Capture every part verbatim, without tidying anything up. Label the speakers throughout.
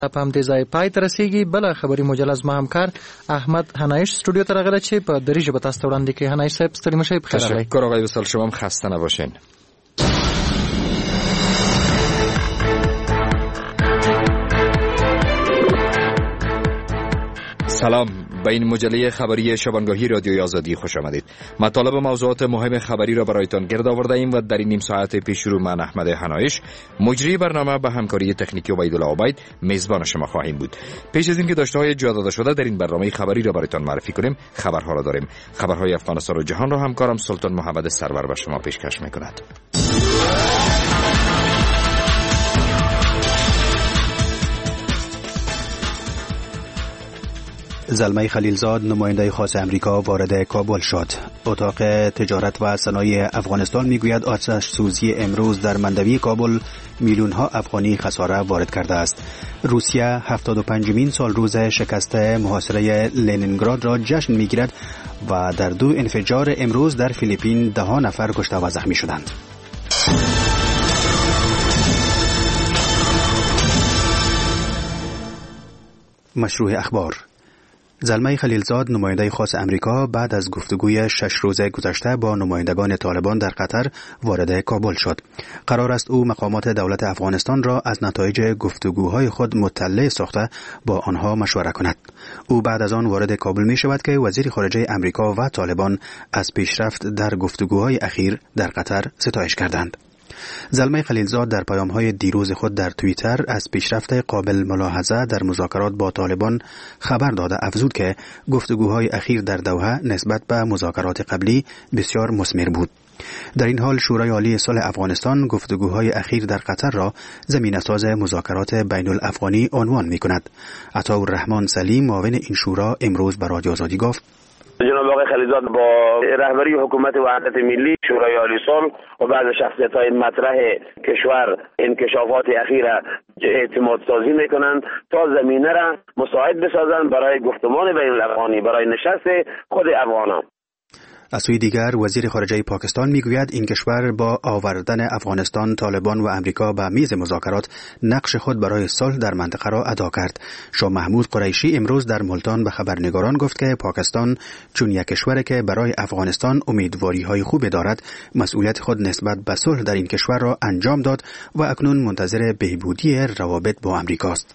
Speaker 1: په همدې ځای پای ته رسیږي. بله خبري مجله زما همکار احمد حنایش استودیو ته راغلی چې په دري ژبه تاسو ته وړاندې کوي. حنایش صاحب ستړي مه شئ، بخیر راغلی.
Speaker 2: تشکر آقای وصال، شما هم خسته نباشین. سلام، به این مجله خبری شبانگاهی رادیوی آزادی خوش آمدید. مطالب موضوعات مهم خبری را برایتان گرد آورده ایم و در این نیم ساعت پیش رو من احمد حنایش مجری برنامه به همکاری تکنیکی عبیدالله عبید میزبان شما خواهیم بود. پیش از اینکه داشته‌های جا داده شده در این برنامه خبری را برایتان معرفی کنیم، خبرها را داریم. خبرهای افغانستان و جهان را همکارم سلطان محمد سرور به شما پیشکش می‌کند.
Speaker 3: زلمه خلیلزاد نماینده خاص امریکا وارد کابل شد. اتاق تجارت و صنایع افغانستان میگوید آتش سوزی امروز در مندوی کابل میلیون ها افغانی خساره وارد کرده است. روسیه هفتاد و پنجمین سال روز شکست محاصره لنینگراد را جشن میگیرد و در دو انفجار امروز در فیلیپین ده ها نفر کشته و زخمی شدند. مشروع اخبار. زلمه خلیلزاد نماینده خاص امریکا بعد از گفتگوی شش روزه گذشته با نمایندگان طالبان در قطر وارد کابل شد. قرار است او مقامات دولت افغانستان را از نتایج گفتگوهای خود مطلع ساخته با آنها مشوره کند. او بعد از آن وارد کابل می شود که وزیر خارجه امریکا و طالبان از پیشرفت در گفتگوهای اخیر در قطر ستایش کردند. زلمه خلیلزاد در پیام‌های دیروز خود در توییتر از پیشرفت قابل ملاحظه در مذاکرات با طالبان خبر داده افزود که گفتگوهای اخیر در دوحه نسبت به مذاکرات قبلی بسیار مثمر بود. در این حال شورای عالی صلح افغانستان گفتگوهای اخیر در قطر را زمینه‌ساز مذاکرات بین الافغانی عنوان می‌کند. عطاالرحمن سلیم معاون این شورا امروز به رادیو آزادی گفت:
Speaker 4: جناب آقای خلیلزاد با رهبری حکومت وحدت ملی، شورای عالی صلح و بعض شخصیت‌های مطرح کشور انکشافات اخیر اعتماد سازی میکنند تا زمینه را مساعد بسازند برای گفتمان بین الافغانی، برای نشست خود افغانان.
Speaker 3: از سوی دیگر وزیر خارجه پاکستان میگوید این کشور با آوردن افغانستان، طالبان و امریکا به میز مذاکرات نقش خود برای صلح در منطقه را ادا کرد. شاه محمود قریشی امروز در ملتان به خبرنگاران گفت که پاکستان چون یک کشوری که برای افغانستان امیدواری‌های خوب دارد، مسئولیت خود نسبت به صلح در این کشور را انجام داد و اکنون منتظر بهبودی روابط با امریکاست.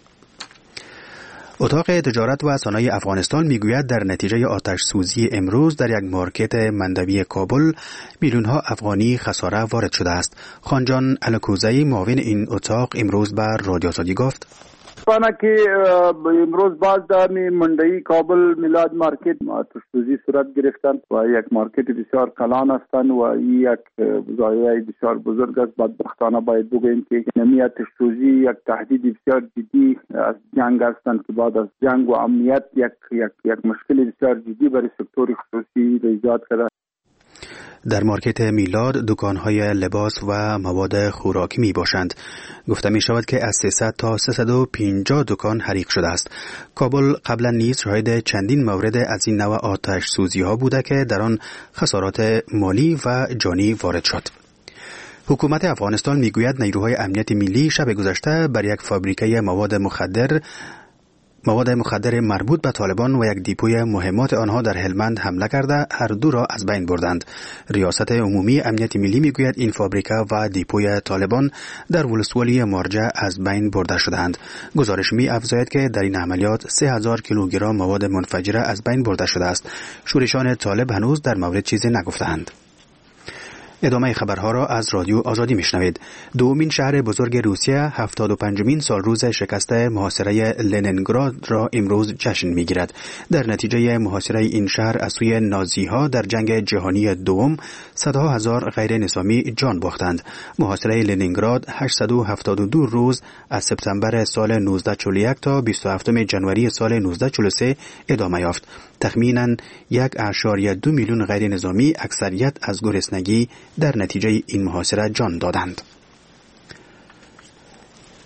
Speaker 3: اتاق تجارت و صنایع افغانستان میگوید در نتیجه آتش سوزی امروز در یک مارکت مندوی کابل میلیون ها افغانی خساره وارد شده است. خانجان الکوزی معاون این اتاق امروز به رادیو آزادی گفت:
Speaker 5: پانا که امروز باز در مندوی کابل میلاد مارکت آتش سوزی صورت گرفتند و یک مارکت بسیار کلان هستند و این یک زایه بسیار بزرگ است. بدبختانه باید بگوییم که نمی آتش سوزی یک تهدید بسیار جدی از جنگ هستند که بعد از جنگ و امنیت یک یک یک مشکل بسیار جدی برای سکتور خصوصی ایجاد کرده.
Speaker 3: در مارکت میلاد دکان‌های لباس و مواد خوراکی می باشند. گفته می شود که از سیصد تا سیصد و پنجاه دکان حریق شده است. کابل قبلا نیز شاهد چندین مورد از این نوع آتش سوزی ها بوده که در آن خسارات مالی و جانی وارد شد. حکومت افغانستان می گوید نیروهای امنیت ملی شب گذشته بر یک فابریکه مواد مخدر مواد مخدر مربوط به طالبان و یک دیپوی مهمات آنها در هلمند حمله کرده هر دو را از بین بردند. ریاست عمومی امنیت ملی میگوید این فابریکه و دیپوی طالبان در ولسوالی مارجه از بین برده شدند. گزارش می افزاید که در این عملیات سه هزار کیلوگرم مواد منفجره از بین برده شده است. شورشان طالب هنوز در مورد چیزی نگفتند. ادامه خبرها را از رادیو آزادی میشنوید. دومین شهر بزرگ روسیه هفتاد و پنجمین سال روز شکست محاصره لنینگراد را امروز جشن میگیرد. در نتیجه محاصره این شهر از سوی نازیها در جنگ جهانی دوم صدها هزار غیر نظامی جان باختند. محاصره لنینگراد هشتصد و هفتاد و دو روز از سپتامبر سال نوزده چهل و یک تا بیست و هفتم ژانویه سال نوزده چهل و سه ادامه یافت. تخمیناً یک اشاریه دو میلیون غیر نظامی اکثریت از گرسنگی در نتیجه این محاصره جان دادند.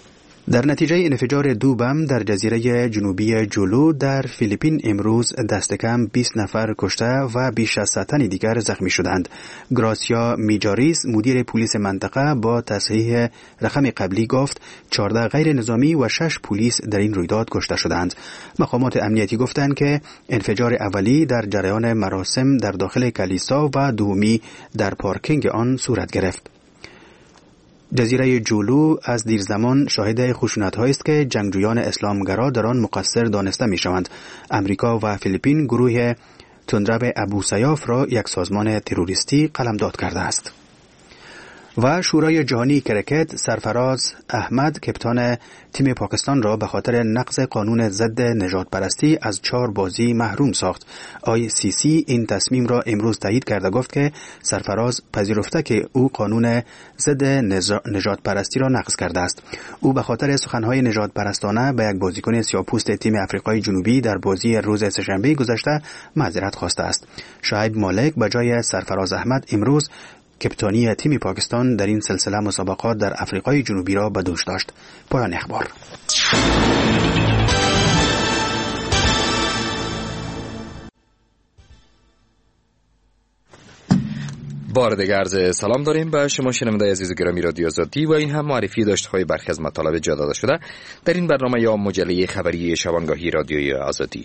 Speaker 3: در نتیجه انفجار دو بم در جزیره جنوبی جولو در فیلیپین امروز دست کم بیست نفر کشته و بیش از صد تن دیگر زخمی شدند. گراسیا میجاریس مدیر پلیس منطقه با تصحیح رقم قبلی گفت چهارده غیر نظامی و شش پلیس در این رویداد کشته شدند. مقامات امنیتی گفتند که انفجار اولی در جریان مراسم در داخل کلیسا و دومی در پارکینگ آن صورت گرفت. جزیره جولو از دیر زمان شاهد خشونت‌هایی است که جنگجویان اسلامگرا در آن مقصر دانسته می‌شوند. امریکا و فیلیپین گروه تندرب ابو سیاف را یک سازمان تروریستی قلمداد کرده است. و شورای جهانی کرکت سرفراز احمد کپتان تیم پاکستان را به خاطر نقض قانون ضد نژاد پرستی از چهار بازی محروم ساخت. آی سی سی این تصمیم را امروز تایید کرده، گفت که سرفراز پذیرفته که او قانون ضد نژاد پرستی را نقض کرده است. او به خاطر سخنهای نژاد پرستانه به یک بازیکن سیاه‌پوست تیم آفریقای جنوبی در بازی روز سه‌شنبه گذشته معذرت خواسته است. شعیب مالک به جای سرفراز احمد امروز کپتانی تیم پاکستان در این سلسله مسابقات در آفریقای جنوبی را به دوش داشت. پایان اخبار.
Speaker 2: بار دیگر عرض سلام داریم به شما شنوندگان عزیز و گرامی رادیو آزادی و این هم معرفی داشته‌های برخی از مطالب جا داده شده در این برنامه یا مجله خبری شبانگاهی رادیوی آزادی.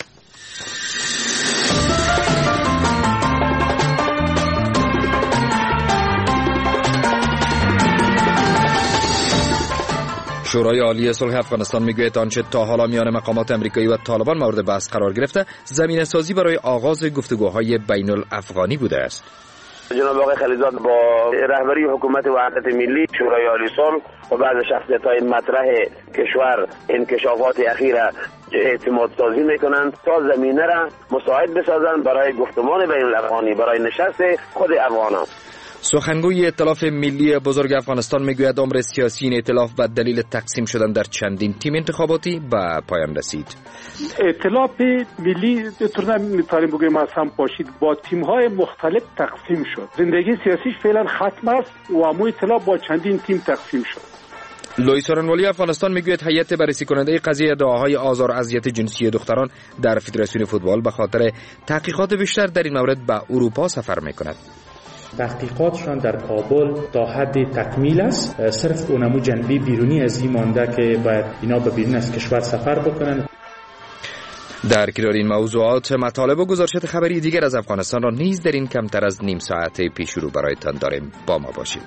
Speaker 2: شورای عالی صلح افغانستان میگوید آنچه تا حالا میان مقامات امریکایی و طالبان مورد بحث قرار گرفته زمینه‌سازی برای آغاز گفتگوهای بین الافغانی بوده است.
Speaker 4: جناب آقای خلیزاد با رهبری حکومت وحدت ملی، شورای عالی صلح و بعض شخصیت‌های مطرح کشور انکشافات اخیر اعتماد سازی میکنند تا زمینه را مساعد بسازند برای گفتمان بین الافغانی، برای نشست خود افغانان.
Speaker 2: سخنگوی ائتلاف ملی بزرگ افغانستان میگوید عمر سیاسی این ائتلاف به دلیل تقسیم شدن در چندین تیم انتخاباتی به پایان رسید.
Speaker 6: ائتلاف ملی طور نمیتونیم بگوییم از هم پاشید، با تیم‌های مختلف تقسیم شد. زندگی سیاسیش فعلا ختم است و امو ائتلاف با چندین تیم تقسیم شد.
Speaker 2: لوئیس رانوالی افغانستان میگوید هیئت بررسی کننده قضیه ادعاهای آزار و اذیت جنسی دختران در فدراسیون فوتبال به خاطر تحقیقات بیشتر در این مورد به اروپا سفر میکند.
Speaker 7: تحقیقاتشان در کابل تا حد تکمیل است، صرف اونمو جنبی بیرونی از این مانده که باید اینا به بیرون از کشور سفر بکنن.
Speaker 2: در کنار این موضوعات مطالب و گزارشات خبری دیگر از افغانستان را نیز در این کمتر از نیم ساعت پیش رو برایتان داریم. با ما باشید.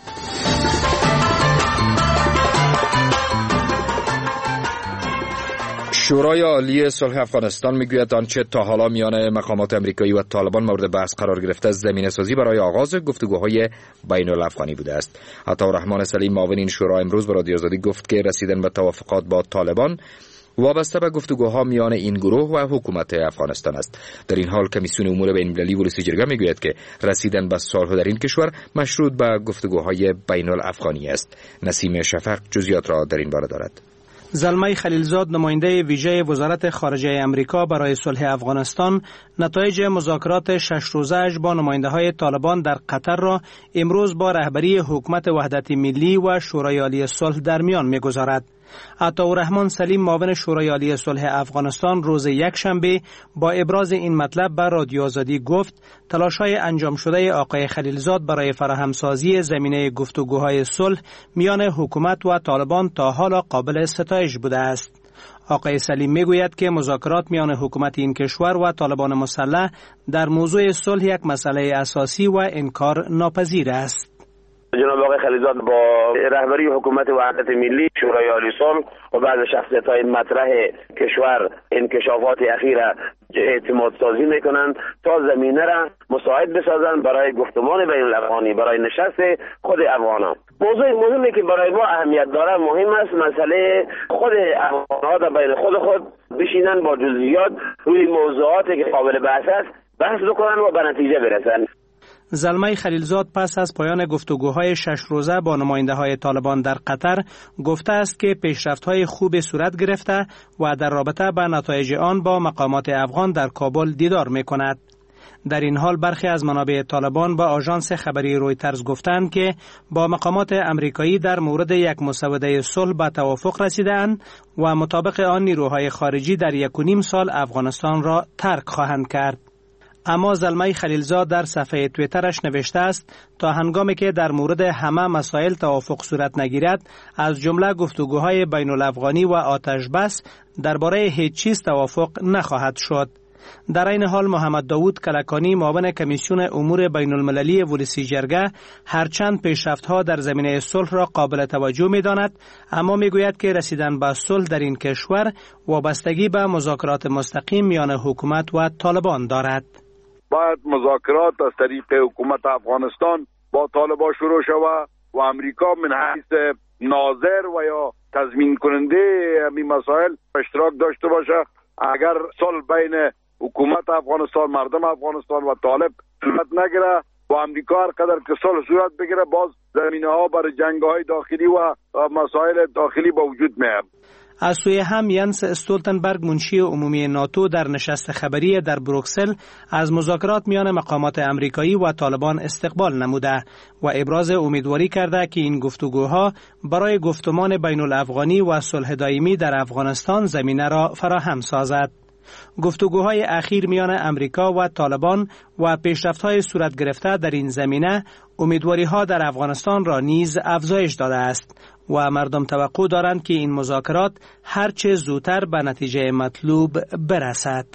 Speaker 2: شورای عالی صلح افغانستان میگوید آنچه تا حالا میان مقامات امریکایی و طالبان مورد بحث قرار گرفته زمینه سازی برای آغاز گفتگوهای بین الافغانی بوده است. عطارحمان سلیم معاون این شورا امروز به رادیو آزادی گفت که رسیدن به توافقات با طالبان وابسته به گفتگوها میان این گروه و حکومت افغانستان است. در این حال کمیسیون امور بین‌المللی ولسی جرگه میگوید که رسیدن به صلح در این کشور مشروط به گفتگوهای بین الافغانی است. نسیم شفق جزئیات را در این باره دارد.
Speaker 8: زلمه خلیلزاد نماینده ویژه وزارت خارجه امریکا برای صلح افغانستان نتایج مذاکرات شش روزه‌اش با نماینده‌های طالبان در قطر را امروز با رهبری حکومت وحدت ملی و شورای عالی صلح در میان می‌گذارد. عطارحمان سلیم معاون شورای عالی صلح افغانستان روز یکشنبه با ابراز این مطلب به رادیو آزادی گفت تلاش‌های انجام شده آقای خلیلزاد برای فراهمسازی زمینه گفتگوهای صلح میان حکومت و طالبان تا حالا قابل ستایش بوده است. آقای سلیم میگوید که مذاکرات میان حکومت این کشور و طالبان مسلح در موضوع صلح یک مسئله اساسی و انکار ناپذیر است.
Speaker 4: جناب آقای خلیزاد با رهبری حکومت وحدت ملی، شورای عالی صلح و بعض شخصیت‌های مطرح کشور انکشافات اخیر اعتماد سازی میکنند تا زمینه را مساعد بسازند برای گفتمان بین الافغانی، برای نشست خود افغانان. موضوع مهمی که برای ما اهمیت داره مهم است مسئله خود افغان‌ها در بین خود خود بشینن با جزئیات روی موضوعاتی که قابل بحث است بحث بکنن و به نتیجه برسن.
Speaker 8: زلمه خلیلزاد پس از پایان گفتگوهای شش روزه با نماینده‌های طالبان در قطر گفته است که پیشرفت‌های خوب صورت گرفته و در رابطه با نتایج آن با مقامات افغان در کابل دیدار می‌کند. در این حال برخی از منابع طالبان با آژانس خبری رویترز گفتند که با مقامات امریکایی در مورد یک مسوده صلح به توافق رسیدند و مطابق آن نیروهای خارجی در یک و نیم سال افغانستان را ترک خواهند کرد. اما زلمه خلیلزاد در صفحه توییترش نوشته است تا هنگامی که در مورد همه مسائل توافق صورت نگیرد، از جمله گفتگوهای بین الافغانی و آتش بس درباره هیچ چیز توافق نخواهد شد. در این حال محمد داوود کلکانی معاون کمیسیون امور بین المللی ولسی جرگه هرچند پیشرفت‌ها در زمینه صلح را قابل توجه می‌داند، اما می‌گوید که رسیدن به صلح در این کشور وابستگی به مذاکرات مستقیم میان حکومت و طالبان دارد.
Speaker 9: باید مذاکرات از طریق حکومت افغانستان با طالبان شروع شود و امریکا من حیث ناظر و یا تضمین کننده این مسائل اشتراک داشته باشه. اگر صلح بین حکومت افغانستان، مردم افغانستان و طالب صورت نگیره و امریکا هر قدر که صلح صورت بگیره، باز زمینه ها برای جنگ های داخلی و مسائل داخلی به وجود میاد.
Speaker 8: از سوی هم ینس استولتنبرگ منشی عمومی ناتو در نشست خبری در بروکسل از مذاکرات میان مقامات امریکایی و طالبان استقبال نموده و ابراز امیدواری کرده که این گفتگوها برای گفتمان بین الافغانی و صلح دائمی در افغانستان زمینه را فراهم سازد. گفتگوهای اخیر میان امریکا و طالبان و پیشرفت‌های صورت گرفته در این زمینه امیدواری‌ها در افغانستان را نیز افزایش داده است و مردم توقع دارند که این مذاکرات هرچه زودتر به نتیجه مطلوب برسد.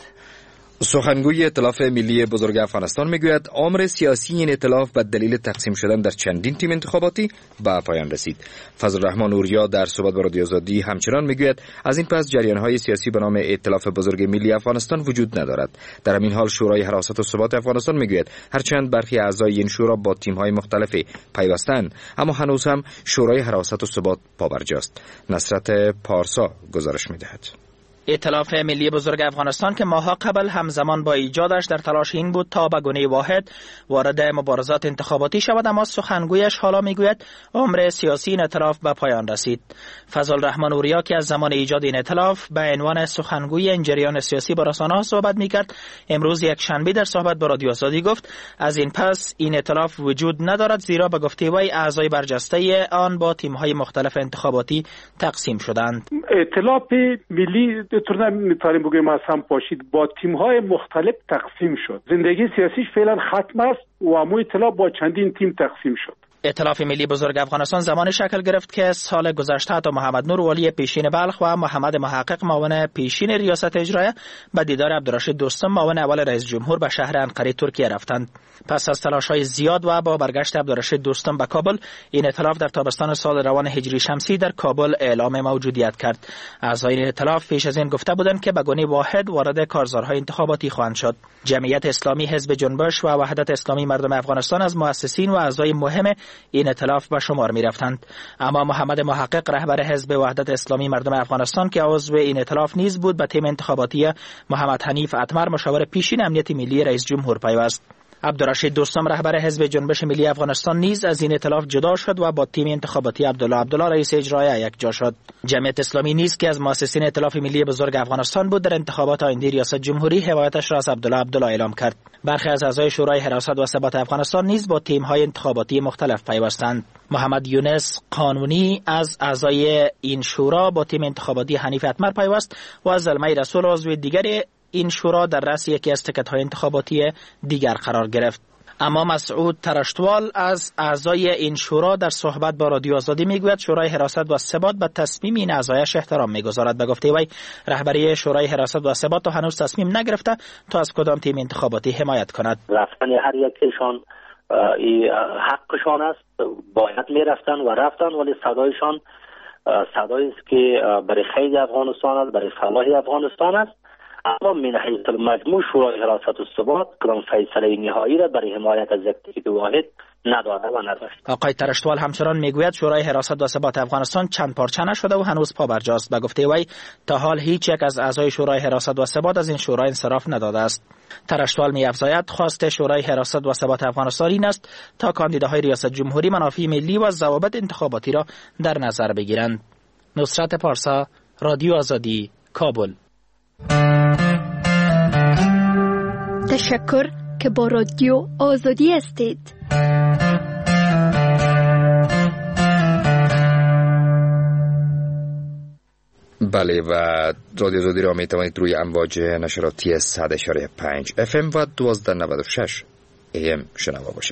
Speaker 2: سخنگوی ائتلاف ملی بزرگ افغانستان میگوید عمر سیاسی این ائتلاف به دلیل تقسیم شدن در چندین تیم انتخاباتی به پایان رسید. فضل الرحمن اوریا در صحبت با رادیو آزادی همچنان میگوید از این پس جریان‌های سیاسی به نام ائتلاف بزرگ ملی افغانستان وجود ندارد. در همین حال شورای حراست و ثبات افغانستان میگوید هرچند برخی اعضای این شورا با تیم‌های مختلفی پیوستند، اما هنوز هم شورای حراست و ثبات پابرجاست. نصرت پارسا گزارش میدهد.
Speaker 10: ائتلاف ملی بزرگ افغانستان که ماها قبل همزمان با ایجادش در تلاش این بود تا به گونه واحد وارد مبارزات انتخاباتی شود، اما سخنگویش حالا میگوید عمر سیاسی این ائتلاف به پایان رسید. فضل الرحمن اوریا که از زمان ایجاد این ائتلاف به عنوان سخنگوی این جریان سیاسی با رسانه‌ها صحبت میکرد، امروز یک شنبه در صحبت با رادیو آزادی گفت از این پس این ائتلاف وجود ندارد، زیرا به گفته وی اعضای برجسته آن با تیم‌های مختلف انتخاباتی تقسیم شدند.
Speaker 6: ائتلاف ملی طور نمیتونیم بگیم از هم پاشید، با تیم‌های مختلف تقسیم شد. زندگی سیاسیش فعلا ختم است و امو ائتلاف با چندین تیم تقسیم شد.
Speaker 10: ائتلاف ملی بزرگ افغانستان زمان شکل گرفت که سال گذشته تا محمد نور والی پیشین بلخ و محمد محقق معاون پیشین ریاست اجرایه به دیدار عبدالرشید دوستم معاون اول رئیس جمهور به شهر انقره ترکیه رفتند. پس از تلاش‌های زیاد و با برگشت عبدالرشید دوستم به کابل، این ائتلاف در تابستان سال روان هجری شمسی در کابل اعلام موجودیت کرد. اعضای این ائتلاف پیش از این گفته بودند که به گونه واحد وارد کارزارهای انتخاباتی خواهند شد. جمعیت اسلامی، حزب جنبش و وحدت اسلامی مردم افغانستان از مؤسسین و اعضای مهم این ائتلاف به شمار می رفتند. اما محمد محقق رهبر حزب وحدت اسلامی مردم افغانستان که عضو این ائتلاف نیز بود، به تیم انتخاباتی محمد حنیف اتمر مشاور پیشین امنیت ملی رئیس جمهور پیوست. عبدالرشید دوستم رهبر حزب جنبش ملی افغانستان نیز از این ائتلاف جدا شد و با تیم انتخاباتی عبدالله عبدالله رئیس اجرایی یکجا شد. جمعیت اسلامی نیز که از مؤسسین ائتلاف ملی بزرگ افغانستان بود، در انتخابات آینده ریاست جمهوری حمایتش را از عبدالله عبدالله اعلام کرد. برخی از اعضای شورای حراست و ثبات افغانستان نیز با تیم‌های انتخاباتی مختلف پیوستند. محمد یونس قانونی از اعضای این شورا با تیم انتخاباتی حنیف اتمر پیوست و از زلمه رسول عضو دیگر این شورا در رأس یکی از تکت‌های انتخاباتی دیگر قرار گرفت. اما مسعود ترشتوال از اعضای این شورا در صحبت با رادیو آزادی میگوید شورای حراست و ثبات به تصمیم این اعضایش احترام میگذارد. به گفته وی رهبری شورای حراست و ثبات تا هنوز تصمیم نگرفته تا از کدام تیم انتخاباتی حمایت کند.
Speaker 11: رفتن هر یکشان حقشان است، باید میرفتن و رفتن، ولی صدایشان صدایی است که برای خیر افغانستان است، برای صلاح افغانستان است. اما من حیث المجموع شورای حراست و ثبات کدام فیصله نهایی را برای حمایت از یک تیم واحد نداده و نداشت.
Speaker 10: آقای ترشتوال همچنان میگوید شورای حراست و ثبات افغانستان چند پارچه نشده و هنوز پابرجاست. به گفته وی تا حال هیچ یک از اعضای شورای حراست و ثبات از این شورا انصراف نداده است. ترشتوال می‌افزاید خواست شورای حراست و ثبات افغانستان این است تا کاندیداهای ریاست جمهوری منافع ملی و ضوابط انتخاباتی را در نظر بگیرند. نصرت پارسا، رادیو آزادی، کابل.
Speaker 12: تشکر که با رادیو آزادی هستید.
Speaker 2: بله و رادیو آزادی را می توانید روی امواج نشراتی صد و پنج اف ام و دوازده نود و شش ای ام شنوا باشین.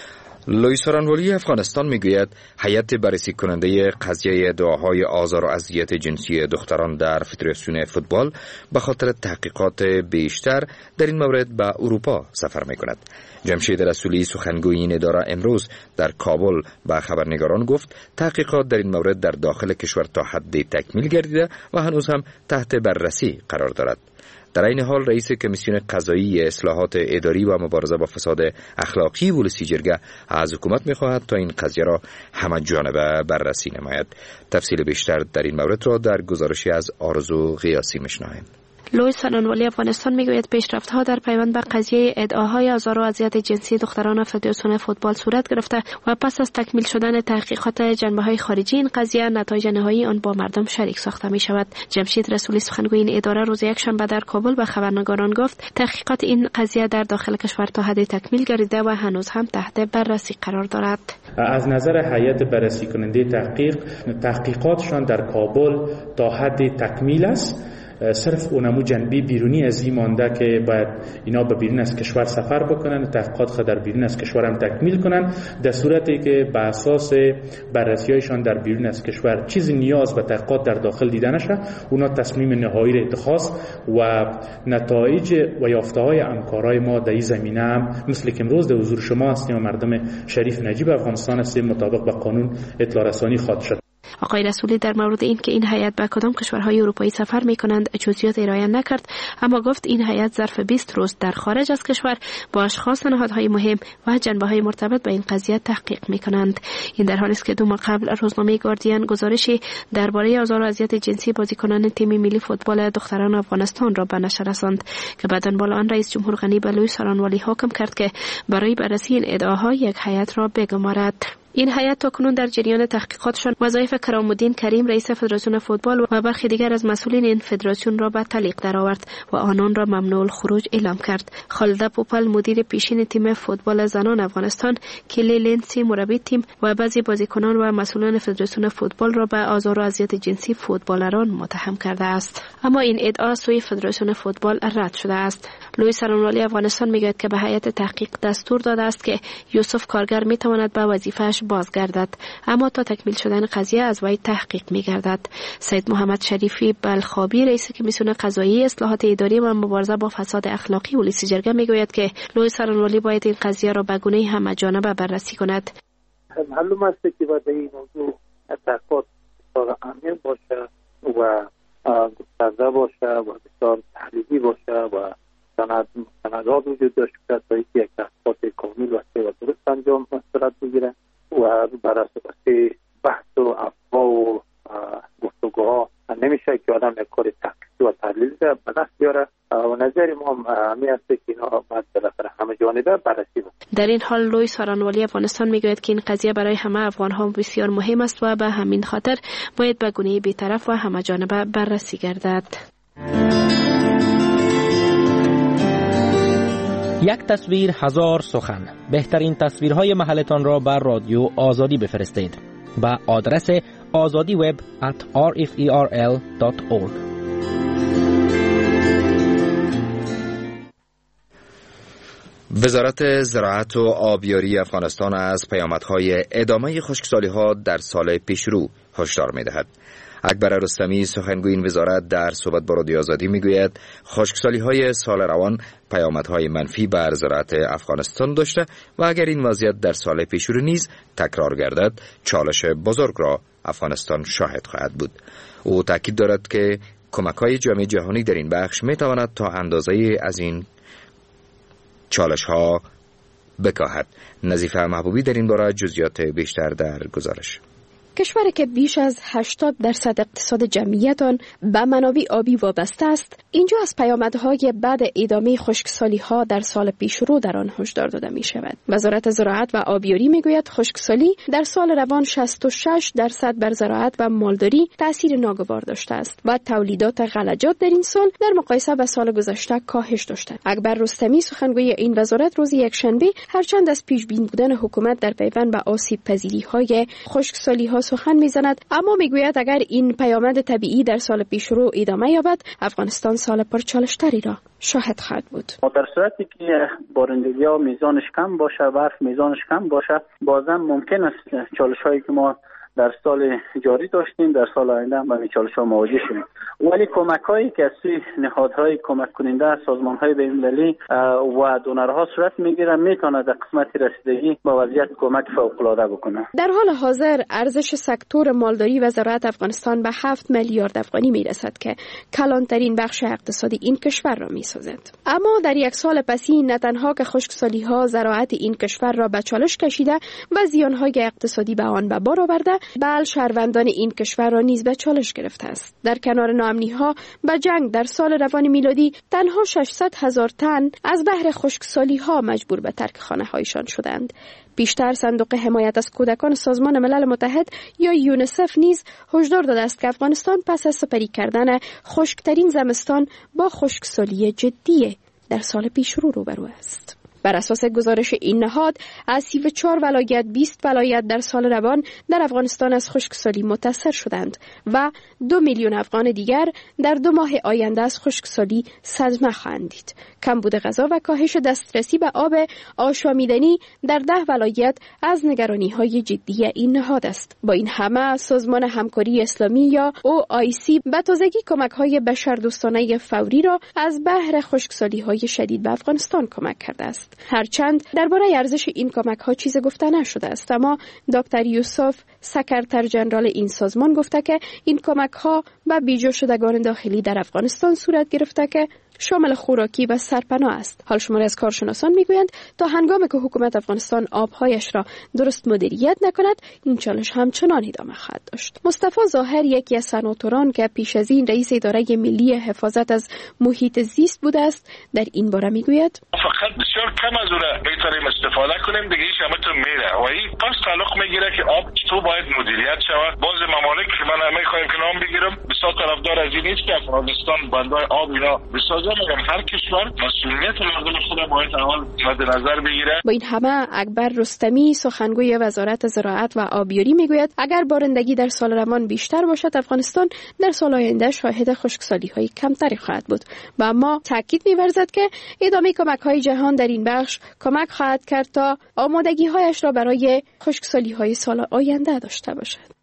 Speaker 2: لوئیس رانوالی افغانستان میگوید هیئت بررسی کننده قضیه ادعاهای آزار و اذیت جنسی دختران در فدراسیون فوتبال به خاطر تحقیقات بیشتر در این مورد به اروپا سفر میکند. جمشید رسولی سخنگوی این اداره امروز در کابل به خبرنگاران گفت تحقیقات در این مورد در داخل کشور تا حدی تکمیل گردیده و هنوز هم تحت بررسی قرار دارد. در این حال رئیس کمیسیون قضایی اصلاحات اداری و مبارزه با فساد اخلاقی ولسی جرگه از حکومت می‌خواهد تا این قضیه را همه جانبه بررسی نماید. تفصیل بیشتر در این مورد را در گزارشی از آرزو غیاسی می‌شنویم.
Speaker 13: لوئیس رانوالی افغانستان میگوید پیشرفت‌ها در پیوند به قضیه ادعاهای آزار و اذیت جنسی دختران فدراسیون فوتبال صورت گرفته و پس از تکمیل شدن تحقیقات جنبه‌های خارجی این قضیه نتایج نهایی آن با مردم شریک ساخته می‌شود. جمشید رسولی سخنگوی این اداره روز یکشنبه در کابل به خبرنگاران گفت تحقیقات این قضیه در داخل کشور تا حدی تکمیل گردیده و هنوز هم تحت بررسی قرار دارد.
Speaker 7: از نظر هیئت بررسی کننده تحقیق تحقیقاتشان در کابل تا حدی تکمیل است. صرف اونمو جنبی بیرونی از این مانده که باید اینا به بیرون از کشور سفر بکنن، تحقیقات خود در بیرون از کشور هم تکمیل کنن، در صورتی که به اساس بررسی‌هایشان در بیرون از کشور چیزی نیاز به تحقیقات در داخل دیده نشه، اونا تصمیم نهایی را اتخاذ و نتایج و یافته‌های همکارای ما در این زمینه هم مثل که امروز در حضور شما هستیم و مردم شریف نجیب افغانستان هستیم مطابق به قانون اطلاع رسانی خواهد شد.
Speaker 13: آقای رسولی در مورد این که این هیئت به کدام کشورهای اروپایی سفر می‌کنند جزئیات ارائه نکرد، اما گفت این هیئت ظرف بیست روز در خارج از کشور با اشخاص نهادهای مهم و جنبه‌های مرتبط به این قضیه تحقیق می‌کنند. این در حالی است که دو ماه قبل روزنامه گاردین گزارشی درباره آزار و اذیت جنسی بازیکنان تیم ملی فوتبال دختران افغانستان را به نشر رساند که بعد با آن رئیس جمهور غنی به لوئیس رانوالی حکم کرد که برای بررسی این ادعاها یک هیئت را بگمارد. این هیئت تاکنون در جریان تحقیقاتشان وظایف کرام‌الدین کریم رئیس فدراسیون فوتبال و برخی دیگر از مسئولین این فدراسیون را به تعلیق درآورد و آنان را ممنوع الخروج اعلام کرد. خالده پوپل مدیر پیشین تیم فوتبال زنان افغانستان، کلی لنسی مربی تیم و بعضی بازیکنان و مسئولان فدراسیون فوتبال را به آزار و اذیت جنسی فوتبالران متهم کرده است. اما این ادعا سوی فدراسیون فوتبال رد شده است. لوئیس رانوالی افغانستان میگوید که به هیئت تحقیق دستور داده است که یوسف کارگر میتواند به وظیفه‌اش بازگردد، اما تا تکمیل شدن قضیه از وی تحقیق می‌گردد. سید محمد شریفی بلخابی رئیس کمیسیون قضایی اصلاحات اداری و مبارزه با فساد اخلاقی ولسی جرگه میگوید که لوئیس رانوالی باید این قضیه را به گونه‌ای همه‌جانبه بررسی کند.
Speaker 11: معلوم است که باید این موضوع تحقیقات بسیار عمیق باشه و گسترده باشه و بسیار تحلیلی باشه و سند سندات وجود داشته باشه تا اینکه یک تحقیقات کامل و درست انجام صورت بگیره و بر اساس بحث و افوا و گفتگوها نمیشه که آدم یک کار تحقیقی و تحلیلی به دست بیاره و نظر ما همی است که اینا باید بالاخره همه جانبه بررسی بشه.
Speaker 13: در این حال لوئیس رانوالی افغانستان میگوید که این قضیه برای همه افغان‌ها بسیار مهم است و به همین خاطر باید به گونه‌ای بی‌طرف و همه جانبه بررسی گردد.
Speaker 14: یک تصویر هزار سخن. بهترین تصویرهای محلتان را بر رادیو آزادی بفرستید با آدرس azadi web at r f e r l dot org.
Speaker 2: وزارت زراعت و آبیاری افغانستان از پیامدهای ادامه خشکسالی‌ها در سال پیشرو هشدار می‌دهد. اکبر رستمی سخنگوی این وزارت در صحبت با رادیو آزادی میگوید خشکسالی‌های سال روان پیامدهای منفی بر زراعت افغانستان داشته و اگر این وضعیت در سال پیشرو نیز تکرار گردد چالش بزرگ را افغانستان شاهد خواهد بود. او تاکید دارد که کمک‌های جامعه جهانی در این بخش میتواند تا اندازه از این چالش‌ها بکاهد. نظیفه محبوبی در این باره جزئیات بیشتر در گزارش.
Speaker 13: کشوری که بیش از هشتاد درصد اقتصاد جمعیت آن به منابع آبی وابسته است، اینجا از پیامدهای بعد ادامه خشکسالی‌ها در سال پیشرو در آن هشدار داده می شود. وزارت زراعت و آبیاری می گوید خشکسالی در سال روان شصت و شش درصد بر زراعت و مالداری تأثیر ناگوار داشته است و تولیدات غلجات در این سال در مقایسه با سال گذشته کاهش داشته. اکبر رستمی سخنگوی این وزارت روز یکشنبه هرچند از پیش بین بودن حکومت در پیوند به آسیب پذیری‌های خشکسالی‌ها سخن می‌زند، اما می‌گوید اگر این پیامد طبیعی در سال پیشرو ادامه یابد، افغانستان سال پرچالش‌تری را شاهد خواهد بود.
Speaker 15: در صورتی که بارندگی‌ها میزانش کم باشه، برف میزانش کم باشه، بازم ممکن است چالش‌هایی که ما در سال جاری داشتیم در سال آینده هم با این چالش‌ها مواجه شویم. ولی کمک‌هایی که از سوی نهادهای کمک کننده، سازمان‌های بین‌المللی و دونرها صورت می‌گیرد می‌تواند در قسمت رسیدگی با وضعیت کمک فوق‌العاده بکنه.
Speaker 13: در حال حاضر ارزش سکتور مالداری و زراعت افغانستان به هفت میلیارد افغانی میرسد که کلانترین بخش اقتصادی این کشور را می‌سازد. اما در یک سال پسی نه تنها که خشکسالی‌ها زراعت این کشور را به چالش کشیده و زیان‌های اقتصادی به آن به بار آورده، بل شهروندان این کشور را نیز به چالش گرفته است. در کنار ناامنی‌ها به جنگ در سال روان میلادی تنها ششصد هزار تن از بحر خشکسالی‌ها مجبور به ترک خانه‌هایشان شدند. پیشتر صندوق حمایت از کودکان سازمان ملل متحد یا یونیسف نیز هشدار داده است که افغانستان پس از سپری کردن خشکترین زمستان با خشکسالی جدی در سال پیشرو روبرو است. بر اساس گزارش این نهاد، از سی و چهار ولایت بیست ولایت در سال روان در افغانستان از خشکسالی متاثر شدند و دو میلیون افغان دیگر در دو ماه آینده از خشکسالی صدمه خواهند دید. کمبود غذا و کاهش دسترسی به آب آشامیدنی در ده ولایت از نگرانی‌های جدی این نهاد است. با این همه سازمان همکاری اسلامی یا او آی سی به تازگی کمک‌های بشردوستانه فوری را از بحر خشکسالی‌های شدید به افغانستان کمک کرده است. هرچند درباره ارزش این کمک‌ها چیزی گفته نشده است، اما دکتر یوسف سکرتر جنرال این سازمان گفته که این کمک‌ها به بیجا شدگان داخلی در افغانستان صورت گرفته که شامل خوراکی و سرپناه است. حال شماری از کارشناسان میگویند تا هنگامی که حکومت افغانستان آبهایش را درست مدیریت نکند، این چالش همچنان ادامه خواهد داشت. مصطفی ظاهر یکی از سناتوران که پیش از این رئیس اداره ملی حفاظت از محیط زیست بوده است، در این باره میگوید:
Speaker 16: فقط بسیار کم از اون میتونیم استفاده کنیم، دیگه هیچ همتون میره و این پس تعلق میگیره که آب تو باید مدیریت شود. باز ممالک که من میخوایم که نام بگیرم بسیار طرفدار از این نیست که افغانستان بندای آب اینا بسازه، مگر هر کشور مسئولیت مردم خود باید اول مد نظر بگیره. با
Speaker 13: این همه اکبر رستمی سخنگوی وزارت زراعت و آبیاری میگوید اگر بارندگی در سال روان بیشتر باشد، افغانستان در سال آینده شاهد خشکسالی‌های کمتری خواهد بود و اما تاکید می‌ورزد که ادامه کمک‌های جهان در این بخش کمک خواهد کرد تا آمادگی‌هایش را برای خشکسالی‌های سال آینده داشته باشد.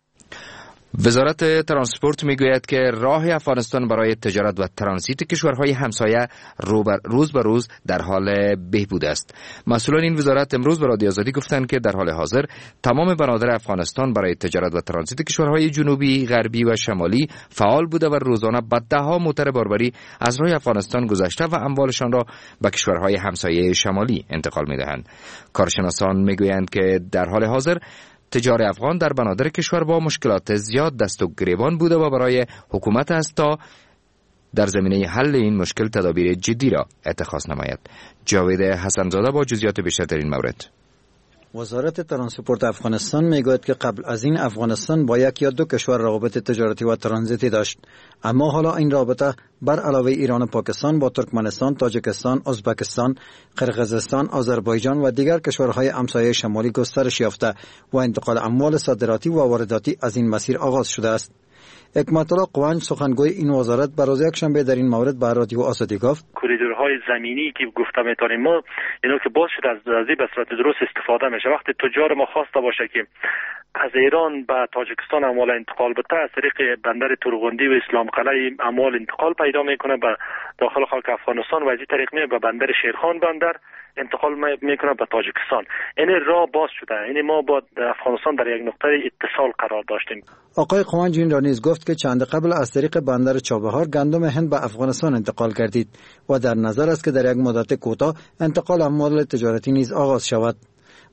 Speaker 2: وزارت ترانسپورت میگوید که راه افغانستان برای تجارت و ترانزیت کشورهای همسایه روز به روز در حال بهبود است. مسئولان این وزارت امروز به رادیو آزادی گفتند که در حال حاضر تمام بنادر افغانستان برای تجارت و ترانزیت کشورهای جنوبی، غربی و شمالی فعال بوده و روزانه به ده‌ها موتر باربری از راه افغانستان گذشته و اموالشان را به کشورهای همسایه شمالی انتقال می‌دهند. کارشناسان میگویند که در حال حاضر تجار افغان در بنادر کشور با مشکلات زیاد دست و گریبان بوده و برای حکومت است تا در زمینه حل این مشکل تدابیر جدی را اتخاذ نماید. جاوید حسنزاده با جزئیات بیشتر در این مورد.
Speaker 17: وزارت ترانسپورت افغانستان میگوید که قبل از این افغانستان با یک یا دو کشور روابط تجارتی و ترانزیتی داشت، اما حالا این رابطه بر علاوه ایران و پاکستان با ترکمنستان، تاجیکستان، ازبکستان، قرقیزستان، آذربایجان و دیگر کشورهای همسایه شمالی گسترش یافته و انتقال اموال صادراتی و وارداتی از این مسیر آغاز شده است. حکمت الله قوانج سخنگوی این وزارت به روز یکشنبه در این مورد به رادیو آزادی گفت:
Speaker 18: کوریدورهای زمینی که گفته میتونیم ما اینا که باز شده از از به صورت درست استفاده میشه. وقتی تجار ما خواسته باشه که از ایران به تاجیکستان اموال انتقال بده، از طریق بندر تورغوندی و اسلام قلعه اموال انتقال پیدا میکنه به داخل خاک افغانستان و از این طریق می به بندر شیرخان بندر انتقال میکنه به تاجیکستان. این راه باز شده. این ما با افغانستان در یک نقطه اتصال قرار داشتیم.
Speaker 17: آقای قوانج این را نیز گفت که چند قبل از طریق بندر چابهار گندم هند به افغانستان انتقال گردید و در نظر است که در یک مدت کوتاه انتقال اموال تجارتی نیز آغاز شود.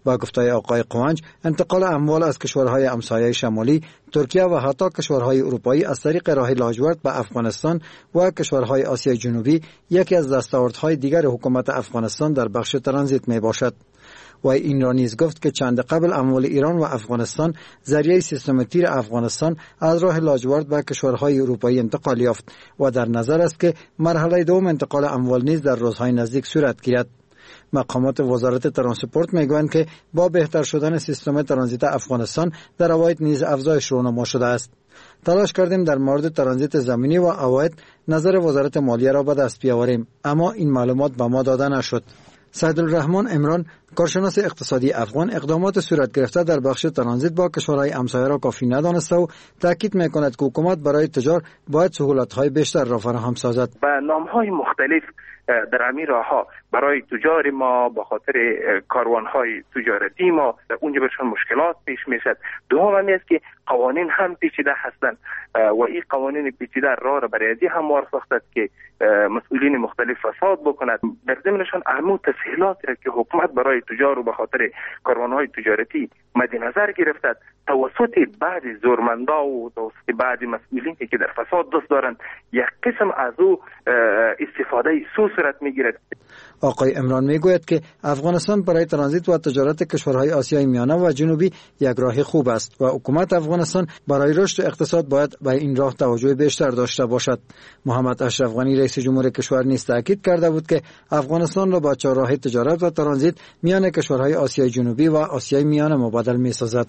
Speaker 17: با گفته‌های آقای قوانج انتقال اموال از کشورهای همسایه شمالی، ترکیه و حتی کشورهای اروپایی از طریق راه لاجورد به افغانستان و کشورهای آسیای جنوبی یکی از دستاوردهای دیگر حکومت افغانستان در بخش ترانزیت می باشد. و این را نیز گفت که چند قبل اموال ایران و افغانستان ذریعه سیستم تیر افغانستان از راه لاجورد به کشورهای اروپایی انتقال یافت و در نظر است که مرحله دوم انتقال اموال نیز در روزهای نزدیک صورت گیرد. مقامات وزارت ترانسپورت میگویند که با بهتر شدن سیستم ترانزیت افغانستان در عواید نیز افزایش رونما شده است. تلاش کردیم در مورد ترانزیت زمینی و عواید نظر وزارت مالیه را به دست بیاوریم، اما این معلومات به ما داده نشد. سعدالرحمن عمران، کارشناس اقتصادی افغان، اقدامات صورت گرفته در بخش ترانزیت با کشورهای همسایه را کافی ندانسته و تاکید میکند که حکومت برای تجار باید سهولت‌های بیشتر را فراهم سازد.
Speaker 19: با نام‌های مختلف در همین راه‌ها برای تجار ما به خاطر کاروان‌های تجارتی ما اونجا برشان مشکلات پیش میشد. دوم هم است که قوانین هم پیچیده هستند و این قوانین پیچیده راه را برای ازی هموار ساخته که مسئولین مختلف فساد بکند. در ضمنشان اهمیت تسهیلات که حکومت برای تجار و به خاطر کاروان‌های تجارتی مد نظر گرفته توسط بعضی زورمندا و توسط بعضی مسئولین که در فساد دست دارند یک قسم از او استفاده سو صورت میگیرد.
Speaker 17: آقای عمران میگوید که افغانستان برای ترانزیت و تجارت کشورهای آسیای میانه و جنوبی یک راه خوب است و حکومت افغانستان برای رشد اقتصاد باید به این راه توجه بیشتر داشته باشد. محمد اشرف غنی رئیس جمهور کشور نیز تاکید کرده بود که افغانستان را با چهارراه تجارت و ترانزیت میان کشورهای آسیای جنوبی و آسیای میانه مبادل میسازد.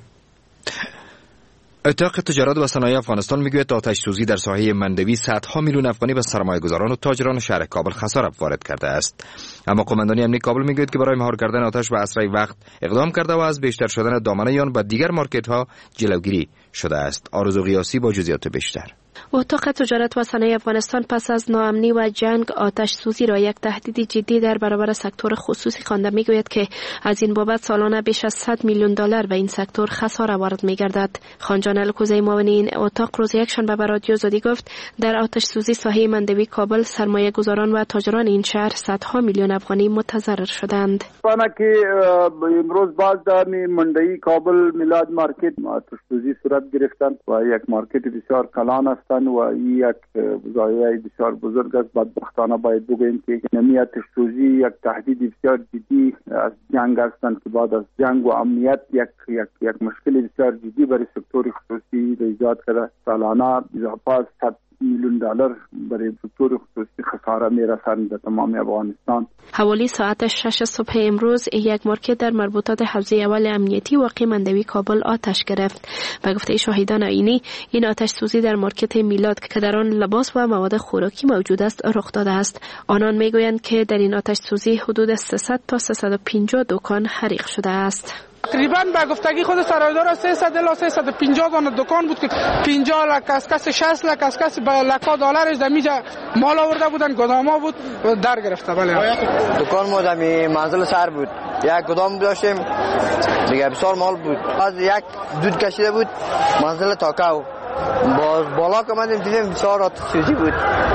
Speaker 2: اتاق تجارت و صنایع افغانستان میگوید آتش سوزی در ساحه مندوی صدها میلیون افغانی به سرمایه‌گذاران و تاجران شهر کابل خسارت وارد کرده است. اما قماندانی امنیتی کابل میگوید که برای مهار کردن آتش به اسرع وقت اقدام کرده و از بیشتر شدن دامنه آن به دیگر مارکت ها جلوگیری شده است. آرزو قیاسی با جزئیات بیشتر.
Speaker 13: اتاق تجارت و صنایع افغانستان پس از ناامنی و جنگ آتش سوزی را یک تهدید جدی در برابر سکتور خصوصی خوانده میگوید که از این بابت سالانه بیش از صد میلیون دلار به این سکتور خساره وارد میگردد. خانجان الکوزی معاون این اتاق روز یکشنبه به رادیو آزادی گفت در آتش سوزی ساحه مندوی کابل سرمایه گذاران و تاجران این شهر صدها میلیون افغانی متضرر شدند.
Speaker 5: پانا که امروز باز در مندوی کابل میلاد مارکت آتش سوزی صورت گرفتند و یک مارکت بسیار کلان است و یک ضایعه بسیار بزرگ است. بدبختانه باید بگوییم که نمی آتش سوزی یک تهدید بسیار جدی از جنگ هستند که بعد از جنگ و امنیت یک یک یک مشکل بسیار جدی برای سکتور خصوصی ایجاد کرده. سالانه اضافه از صد میلیون دلار برای سکتور خصوصی خساره میرسند در تمام افغانستان.
Speaker 13: حوالی ساعت شش صبح امروز یک مارکت در مربوطات حوزه اول امنیتی واقع مندوی کابل آتش گرفت. به گفته شاهدان عینی این آتش سوزی در مارکت میلاد که در آن لباس و مواد خوراکی موجود است رخ داده است. آنان میگویند که در این آتش سوزی حدود سیصد تا سیصد و پنجاه دکان حریق شده است.
Speaker 20: تقریبا به گفتگی خود سرایدار سیصد الی سیصد و پنجاه دانه دکان بود که پنجاه لک از کس شصت لک از کس به لکا دلارش در میجا مال آورده بودن، گداما بود در گرفته. بله
Speaker 21: دکان ما در منزل سر بود، یک گدام داشتیم دیگه بسیار مال بود. از یک دود کشیده بود منزل تاکاو باز بالا که آمدیم دیدیم بسیار آتش سوزی بود.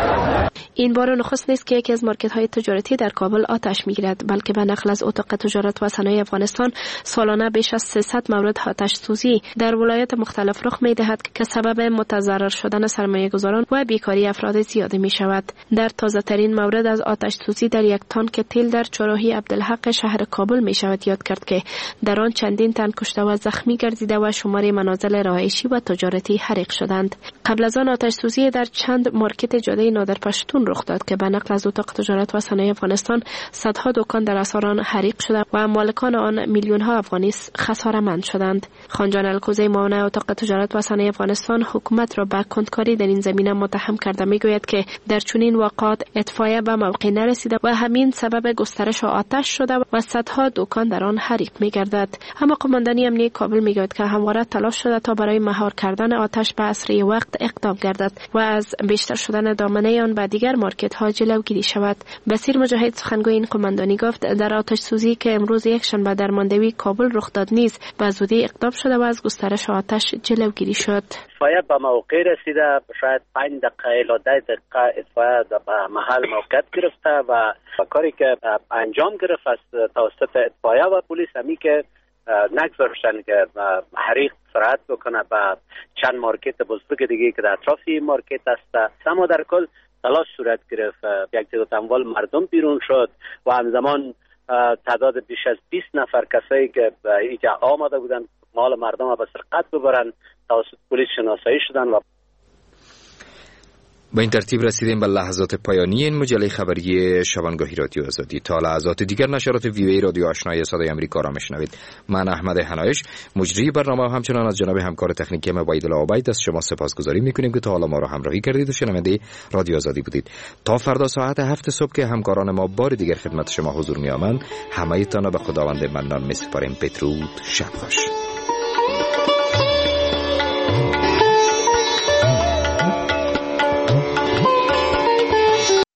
Speaker 13: این بار نخست نیست که یکی از مارکت های تجارتی در کابل آتش میگیرد، بلکه به نقل از اتاق تجارت و صنایع افغانستان سالانه بیش از سیصد مورد آتش سوزی در ولایات مختلف رخ میدهد که سبب متضرر شدن سرمایه گذاران و بیکاری افراد زیاده می شود. در تازه ترین مورد از آتش سوزی در یک تانک تیل در چراهی عبدالحق شهر کابل می شود یاد کرد که در آن چندین تن کشته و زخمی گردیده و شمار منازل رهایشی و تجارتی حریق شدند. قبل از آن آتش سوزی در چند مارکت جاده نادرپشتون رخ داد که به نقل از اتاق تجارت و صنایع افغانستان صدها دکان در اثر حریق شده و مالکان آن میلیون ها افغانی خساره‌مند شدند. خانجان الکوزی معاون اتاق تجارت و صنایع افغانستان حکومت را به کندکاری در این زمینه متهم کرده میگوید که در چنین واقعات اطفائیه به موقع نرسیده و همین سبب گسترش آتش شده و صدها دکان در آن حریق میگردد. اما قماندانی امنیتی کابل میگوید که همواره تلاش شده تا برای مهار کردن آتش به اسرع وقت اقدام گردد و از بیشتر شدن دامنه آن به دیگر مارکت ها جلوگیری شود. بصیر مجاهد سخنگوی این قماندانی گفت در آتش سوزی که امروز یک شنبه در مندوی کابل رخ داد نیز به زودی اقدام شده و از گسترش آتش جلوگیری شد.
Speaker 11: اطفائیه به موقع رسیده، شاید پنج دقیقه الی ده دقیقه اطفائیه به محل موقعیت گرفته و کاری که انجام گرفت از توسط اطفائیه و پلیس همی که
Speaker 1: نگذاشتن که حریق سرعت بکنه به چند مارکت بزرگ دیگه که در اطراف این مارکت است. اما در کل تلاش صورت گرفت، یک تعداد اموال مردم بیرون شد و همزمان تعداد بیش از بیست نفر کسایی که اینجا آمده بودن مال مردم را به سرقت ببرن توسط پلیس شناسایی شدن. و
Speaker 2: با این ترتیب رسیدیم به لحظات پایانی این مجله خبری شبانگاهی رادیو آزادی. تا لحظات دیگر نشرات ویوی رادیو آشنای صدای آمریکا را میشنوید. من احمد حنایش مجری برنامه و همچنان از جناب همکار تکنیکی ما وحیدالله عبید از شما سپاسگزاری میکنیم که تا حالا ما را همراهی کردید و شنونده رادیو آزادی بودید. تا فردا ساعت هفت صبح که همکاران ما بار دیگر خدمت شما حضور می‌آورند، همه تان را به خداوند منان می‌سپاریم. بدرود، شب خوش.